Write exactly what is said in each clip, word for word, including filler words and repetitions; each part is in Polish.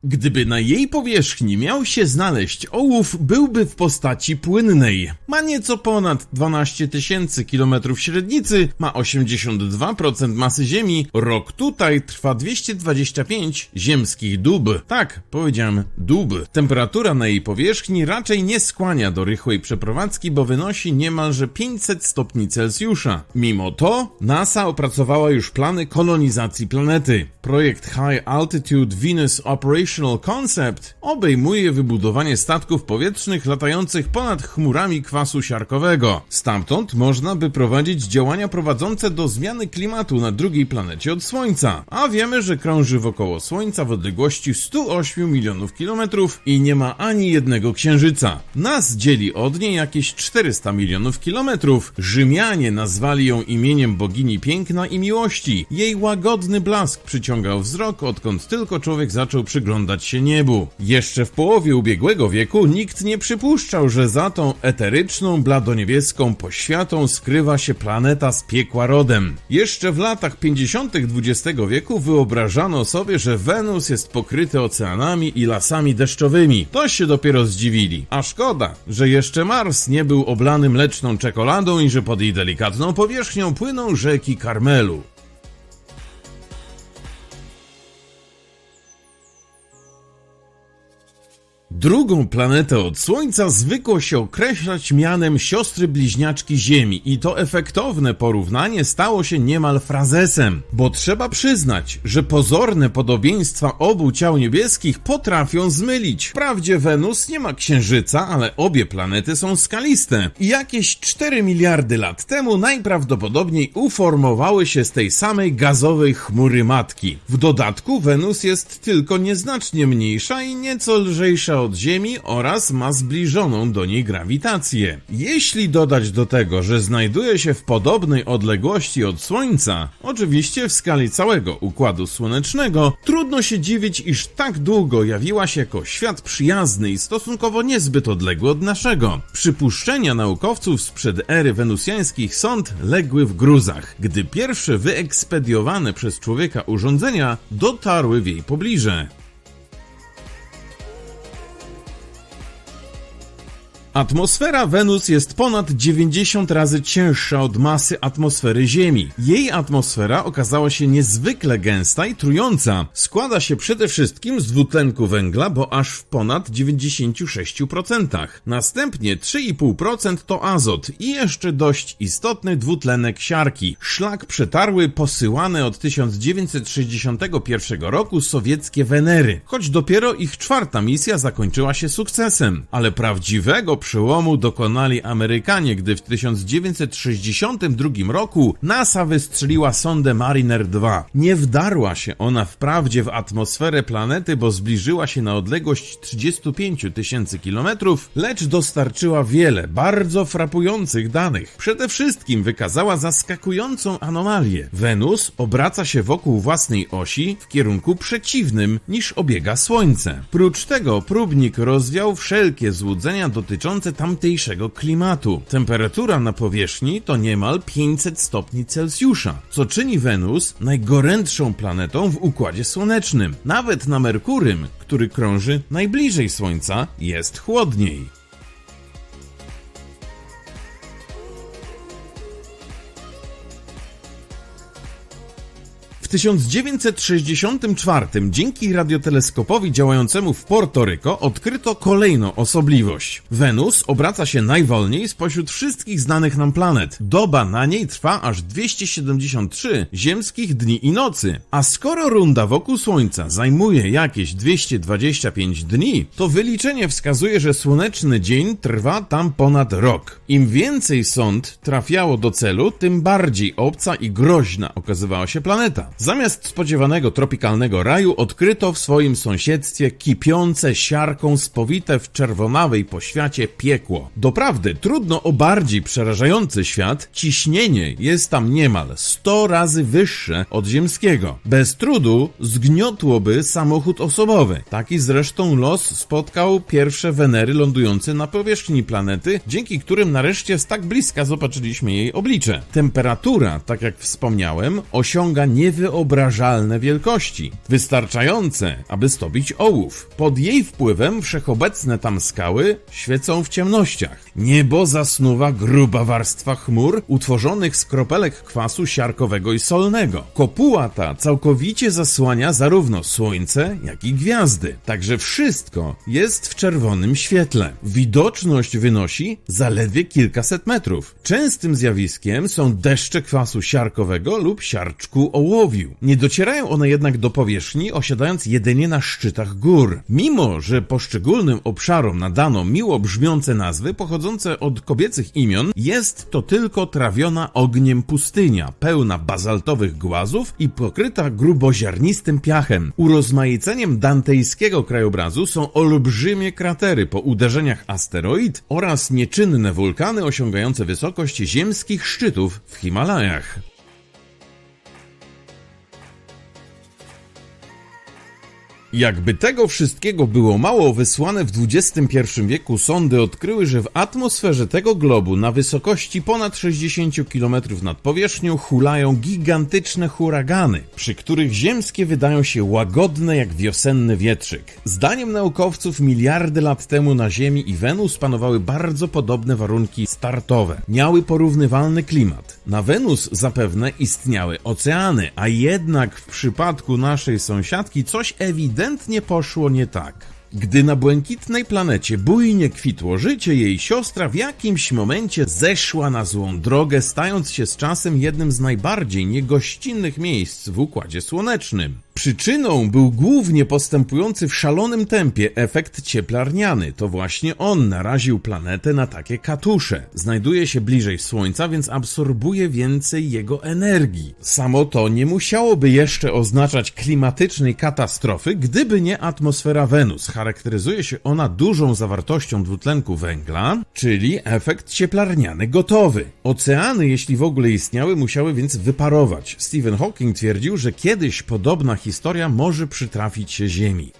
Gdyby na jej powierzchni miał się znaleźć ołów, byłby w postaci płynnej. Ma nieco ponad dwanaście tysięcy kilometrów średnicy, ma osiemdziesiąt dwa procent masy Ziemi, rok tutaj trwa dwieście dwadzieścia pięć ziemskich dób. Tak, powiedziałem dób. Temperatura na jej powierzchni raczej nie skłania do rychłej przeprowadzki, bo wynosi niemalże pięćset stopni Celsjusza. Mimo to NASA opracowała już plany kolonizacji planety. Projekt High Altitude Venus Operational Concept obejmuje wybudowanie statków powietrznych latających ponad chmurami kwasu siarkowego. Stamtąd można by prowadzić działania prowadzące do zmiany klimatu na drugiej planecie od Słońca, a wiemy, że krąży wokoło Słońca w odległości stu ośmiu milionów kilometrów i nie ma ani jednego księżyca. Nas dzieli od niej jakieś czterysta milionów kilometrów. Rzymianie nazwali ją imieniem bogini piękna i miłości. Jej łagodny blask przyciągał wzrok, odkąd tylko człowiek zaczął przyglądać się niebu. Jeszcze w połowie ubiegłego wieku nikt nie przypuszczał, że za tą eteryczną, bladoniebieską poświatą skrywa się planeta z piekła rodem. Jeszcze w latach pięćdziesiątych dwudziestego wieku wyobrażano sobie, że Wenus jest pokryty oceanami i lasami deszczowymi. To się dopiero zdziwili. A szkoda, że jeszcze Mars nie był oblany mleczną czekoladą i że pod jej delikatną powierzchnią płyną rzeki Karmelu. Drugą planetę od Słońca zwykło się określać mianem siostry bliźniaczki Ziemi i to efektowne porównanie stało się niemal frazesem, bo trzeba przyznać, że pozorne podobieństwa obu ciał niebieskich potrafią zmylić. Wprawdzie Wenus nie ma księżyca, ale obie planety są skaliste i jakieś cztery miliardy lat temu najprawdopodobniej uformowały się z tej samej gazowej chmury matki. W dodatku Wenus jest tylko nieznacznie mniejsza i nieco lżejsza od Ziemi oraz ma zbliżoną do niej grawitację. Jeśli dodać do tego, że znajduje się w podobnej odległości od Słońca, oczywiście w skali całego Układu Słonecznego, trudno się dziwić, iż tak długo jawiła się jako świat przyjazny i stosunkowo niezbyt odległy od naszego. Przypuszczenia naukowców sprzed ery wenusjańskich sond legły w gruzach, gdy pierwsze wyekspediowane przez człowieka urządzenia dotarły w jej pobliże. Atmosfera Wenus jest ponad dziewięćdziesiąt razy cięższa od masy atmosfery Ziemi. Jej atmosfera okazała się niezwykle gęsta i trująca. Składa się przede wszystkim z dwutlenku węgla, bo aż w ponad dziewięćdziesiąt sześć procent. Następnie trzy i pół procent to azot i jeszcze dość istotny dwutlenek siarki. Szlak przetarły posyłane od tysiąc dziewięćset sześćdziesiątego pierwszego roku sowieckie Wenery, choć dopiero ich czwarta misja zakończyła się sukcesem, ale prawdziwego przełomu dokonali Amerykanie, gdy w tysiąc dziewięćset sześćdziesiątym drugim roku NASA wystrzeliła sondę Mariner dwa. Nie wdarła się ona wprawdzie w atmosferę planety, bo zbliżyła się na odległość trzydzieści pięć tysięcy kilometrów, lecz dostarczyła wiele bardzo frapujących danych. Przede wszystkim wykazała zaskakującą anomalię. Wenus obraca się wokół własnej osi w kierunku przeciwnym niż obiega Słońce. Prócz tego próbnik rozwiał wszelkie złudzenia dotyczące tamtejszego klimatu. Temperatura na powierzchni to niemal pięćset stopni Celsjusza, co czyni Wenus najgorętszą planetą w Układzie Słonecznym. Nawet na Merkurym, który krąży najbliżej Słońca, jest chłodniej. W tysiąc dziewięćset sześćdziesiątym czwartym dzięki radioteleskopowi działającemu w Porto Rico odkryto kolejną osobliwość. Wenus obraca się najwolniej spośród wszystkich znanych nam planet. Doba na niej trwa aż dwieście siedemdziesiąt trzy ziemskich dni i nocy. A skoro runda wokół Słońca zajmuje jakieś dwieście dwadzieścia pięć dni, to wyliczenie wskazuje, że słoneczny dzień trwa tam ponad rok. Im więcej sond trafiało do celu, tym bardziej obca i groźna okazywała się planeta. Zamiast spodziewanego tropikalnego raju odkryto w swoim sąsiedztwie kipiące siarką spowite w czerwonawej poświacie piekło. Doprawdy trudno o bardziej przerażający świat, ciśnienie jest tam niemal sto razy wyższe od ziemskiego. Bez trudu zgniotłoby samochód osobowy. Taki zresztą los spotkał pierwsze Wenery lądujące na powierzchni planety, dzięki którym nareszcie z tak bliska zobaczyliśmy jej oblicze. Temperatura, tak jak wspomniałem, osiąga niewyobrażalne niewyobrażalne wielkości, wystarczające, aby stopić ołów. Pod jej wpływem wszechobecne tam skały świecą w ciemnościach. Niebo zasnuwa gruba warstwa chmur utworzonych z kropelek kwasu siarkowego i solnego. Kopuła ta całkowicie zasłania zarówno słońce, jak i gwiazdy. Także wszystko jest w czerwonym świetle. Widoczność wynosi zaledwie kilkaset metrów. Częstym zjawiskiem są deszcze kwasu siarkowego lub siarczku ołowiu. Nie docierają one jednak do powierzchni, osiadając jedynie na szczytach gór. Mimo że poszczególnym obszarom nadano miło brzmiące nazwy pochodzące od kobiecych imion, jest to tylko trawiona ogniem pustynia, pełna bazaltowych głazów i pokryta gruboziarnistym piachem. Urozmaiceniem dantejskiego krajobrazu są olbrzymie kratery po uderzeniach asteroid oraz nieczynne wulkany osiągające wysokość ziemskich szczytów w Himalajach. Jakby tego wszystkiego było mało, wysłane w dwudziestym pierwszym wieku sondy odkryły, że w atmosferze tego globu na wysokości ponad sześćdziesiąt kilometrów nad powierzchnią hulają gigantyczne huragany, przy których ziemskie wydają się łagodne jak wiosenny wietrzyk. Zdaniem naukowców miliardy lat temu na Ziemi i Wenus panowały bardzo podobne warunki startowe. Miały porównywalny klimat. Na Wenus zapewne istniały oceany, a jednak w przypadku naszej sąsiadki coś ewidentnie poszło nie tak. Gdy na błękitnej planecie bujnie kwitło życie, jej siostra w jakimś momencie zeszła na złą drogę, stając się z czasem jednym z najbardziej niegościnnych miejsc w Układzie Słonecznym. Przyczyną był głównie postępujący w szalonym tempie efekt cieplarniany. To właśnie on naraził planetę na takie katusze. Znajduje się bliżej Słońca, więc absorbuje więcej jego energii. Samo to nie musiałoby jeszcze oznaczać klimatycznej katastrofy, gdyby nie atmosfera Wenus. Charakteryzuje się ona dużą zawartością dwutlenku węgla, czyli efekt cieplarniany gotowy. Oceany, jeśli w ogóle istniały, musiały więc wyparować. Stephen Hawking twierdził, że kiedyś podobna historia może przytrafić się Ziemi.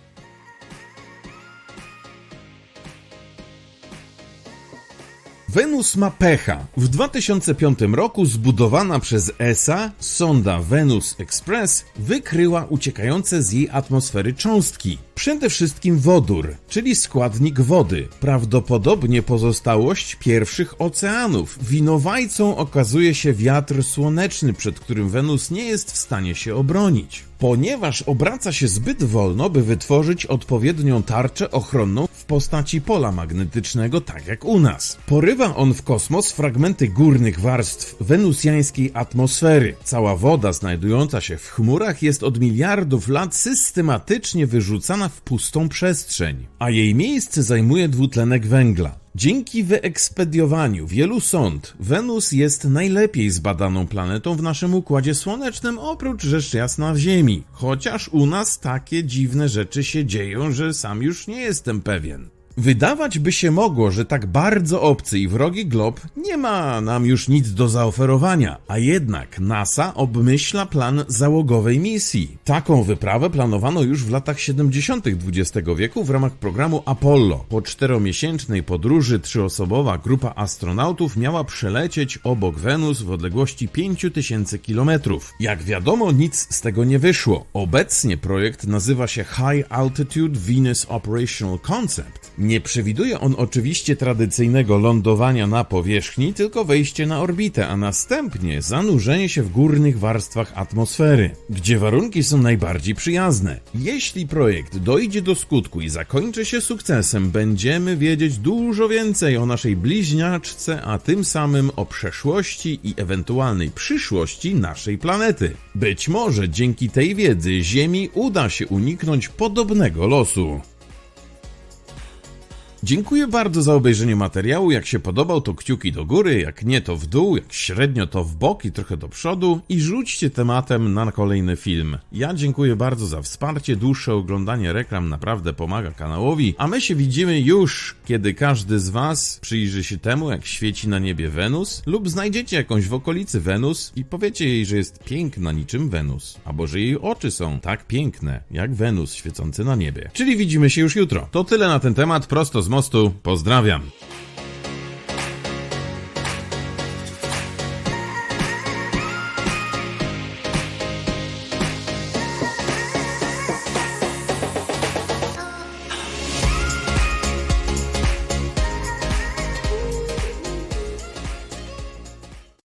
Wenus ma pecha. W dwa tysiące piątym roku zbudowana przez E S A sonda Venus Express wykryła uciekające z jej atmosfery cząstki. Przede wszystkim wodór, czyli składnik wody, prawdopodobnie pozostałość pierwszych oceanów. Winowajcą okazuje się wiatr słoneczny, przed którym Wenus nie jest w stanie się obronić. Ponieważ obraca się zbyt wolno, by wytworzyć odpowiednią tarczę ochronną w postaci pola magnetycznego, tak jak u nas. Porywa on w kosmos fragmenty górnych warstw wenusjańskiej atmosfery. Cała woda znajdująca się w chmurach jest od miliardów lat systematycznie wyrzucana w pustą przestrzeń, a jej miejsce zajmuje dwutlenek węgla. Dzięki wyekspediowaniu wielu sond, Wenus jest najlepiej zbadaną planetą w naszym Układzie Słonecznym, oprócz rzecz jasna Ziemi. Chociaż u nas takie dziwne rzeczy się dzieją, że sam już nie jestem pewien. Wydawać by się mogło, że tak bardzo obcy i wrogi glob nie ma nam już nic do zaoferowania, a jednak NASA obmyśla plan załogowej misji. Taką wyprawę planowano już w latach siedemdziesiątych dwudziestego wieku w ramach programu Apollo. Po czteromiesięcznej podróży trzyosobowa grupa astronautów miała przelecieć obok Wenus w odległości pięć tysięcy kilometrów. Jak wiadomo, nic z tego nie wyszło. Obecnie projekt nazywa się High Altitude Venus Operational Concept. Nie przewiduje on oczywiście tradycyjnego lądowania na powierzchni, tylko wejście na orbitę, a następnie zanurzenie się w górnych warstwach atmosfery, gdzie warunki są najbardziej przyjazne. Jeśli projekt dojdzie do skutku i zakończy się sukcesem, będziemy wiedzieć dużo więcej o naszej bliźniaczce, a tym samym o przeszłości i ewentualnej przyszłości naszej planety. Być może dzięki tej wiedzy Ziemi uda się uniknąć podobnego losu. Dziękuję bardzo za obejrzenie materiału. Jak się podobał, to kciuki do góry, jak nie, to w dół, jak średnio, to w bok i trochę do przodu i rzućcie tematem na kolejny film. Ja dziękuję bardzo za wsparcie, dłuższe oglądanie reklam naprawdę pomaga kanałowi, a my się widzimy już, kiedy każdy z was przyjrzy się temu, jak świeci na niebie Wenus, lub znajdziecie jakąś w okolicy Wenus i powiecie jej, że jest piękna niczym Wenus, albo że jej oczy są tak piękne, jak Wenus świecący na niebie. Czyli widzimy się już jutro. To tyle na ten temat, prosto z mostu. Pozdrawiam.